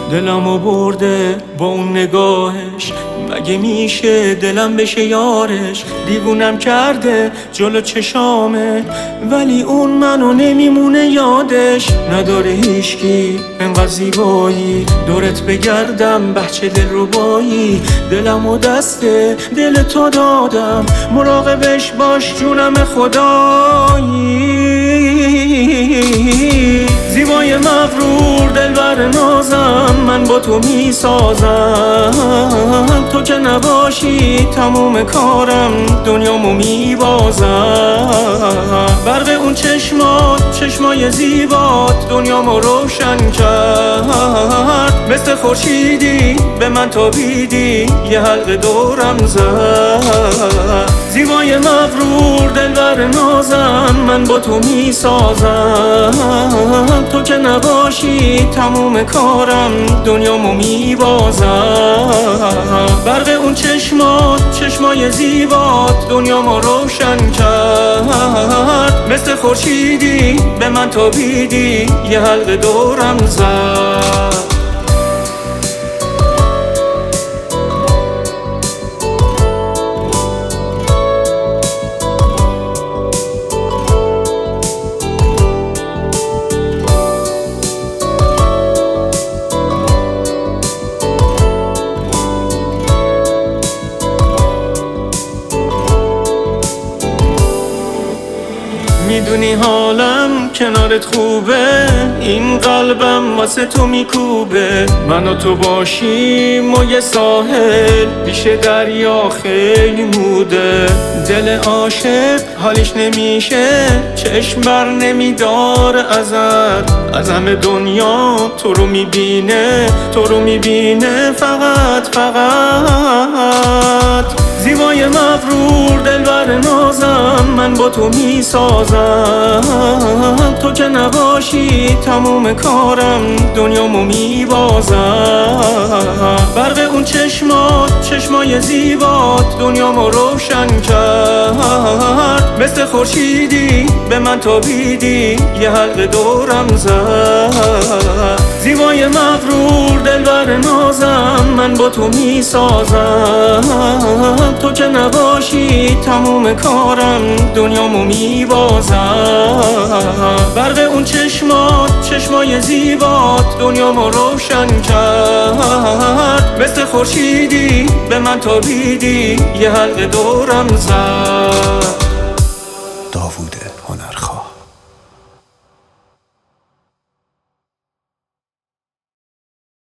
دلمو برده با اون نگاهش، مگه میشه دلم بشه یارش؟ دیوونم کرده جلو چشامه، ولی اون منو نمیمونه یادش. نداره هیچکی انقدر زیبایی، دورت بگردم بچه دلربایی. دلمو دست دل تو دادم، مراقبش باش جونم خدایی. زیبای مغرور دلبر نازم، من با تو میسازم. تو که نباشی تموم کارم دنیامو میبازم. برق اون چشمای زیبات دنیامو روشن کرد. مثل خورشیدی به من تابیدی، یه حلقه دورم زد. زیبای مغرور دلبر نازم، من با تو میسازم. تو که نباشی تموم کارم دنیامو میبازم. برق اون چشمای زیبات دنیامو روشن کرد. مثل خورشیدی به من تابیدی، یه حلقه دورم زد. میدونی حالم کنارت خوبه، این قلبم واسه تو میکوبه. من و تو باشیم و یه ساحل پیش دریا خیلی موده. دل عاشق حالش نمیشه، چشم بر نمیداره ازت. از همه دنیا تو رو میبینه فقط. زیبای مغرور دلبر نازم، من با تو میسازم. تو که نباشی تموم کارم دنیامو میبازم. برق اون چشمای زیبات دنیامو روشن کرد. مثل خورشیدی به من تابیدی، یه حلقه دورم زد. زیبای مغرور دلبر نازم، من با تو میسازم. تو که نباشی تموم کارم دنیامو میبازم. برق اون چشمای زیبات دنیامو روشن کرد. مثل خورشیدی به من تابیدی، یه حلقه دورم زد.